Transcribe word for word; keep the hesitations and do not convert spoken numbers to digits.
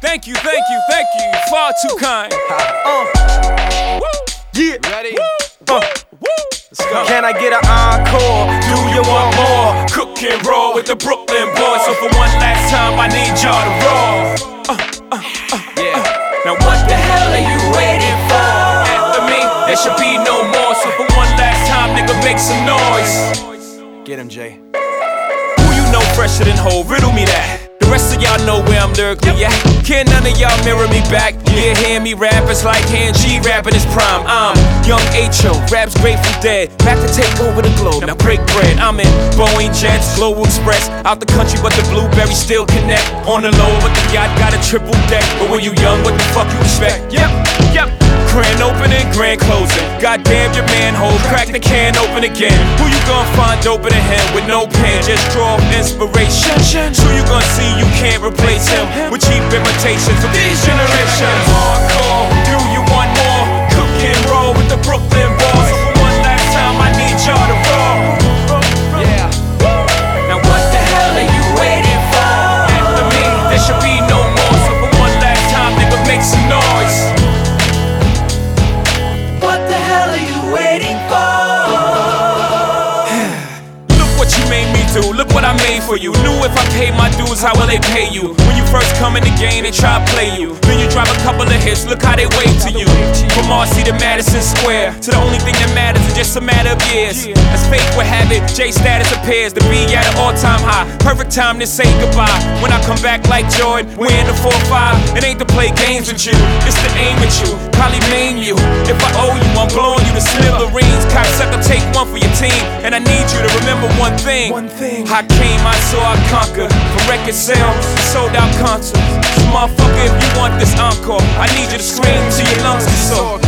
Thank you, thank you, thank you. Far too kind. Uh, yeah. Ready? Uh, Let's go. Can I get an encore? Do you want more? Cook and roll with the Brooklyn boys. So for one last time, I need y'all to roll. Uh, uh, uh, yeah. Uh. Now what the hell are you waiting for? After me, there should be no more. So for one last time, nigga, make some noise. Get him, Jay. Who you know fresher than Ho? Riddle me that. The rest of y'all know where I'm lyrically at. Can't none of y'all mirror me back. Yeah, hear me rap, it's like hand G rapping his prime. I'm young H O, raps Grateful Dead. Back to take over the globe, now break bread. I'm in Boeing Jets, Global Express. Out the country, but the blueberries still connect. On the low, but the yacht got a triple deck. But when you young, what the fuck you expect? Yep, yep. Grand opening, grand closing. Goddamn your manhole, crack the can open again. Who you gonna find open a hand with no pen? Just draw inspiration. Who you gonna see you can't replace him with cheap imitations of these generations? Hardcore, do you want more? Cook and roll with the Brooklyn boys. So for one last time, I need y'all to roll. Yeah. Now what the hell are you waiting for? After me, there should be no more. So for one last time, nigga, make some noise. What the hell are you waiting for? Look what you made me do, look what I made for you. Knew if I paid my dues, how will they pay you? When you first come in the game, they try to play you. Then you drop a couple of hits, look how they wait to you. From Marcy to Madison Square, to the only thing that matters is just a matter of years. As fate would have it, J status appears to be at an all-time high. Perfect time to say goodbye. When I come back like Jordan, we're in the four five. It ain't to play games with you, it's to aim at you. Probably maim you. If I owe you, I'm blowing you to smithereens. Cocksucker, take one for your team. And I need you to remember one thing. One thing. I came, I saw, I conquered. From record sales, sold out concerts. So motherfucker, if you want this encore, I need you to scream till your lungs get sore.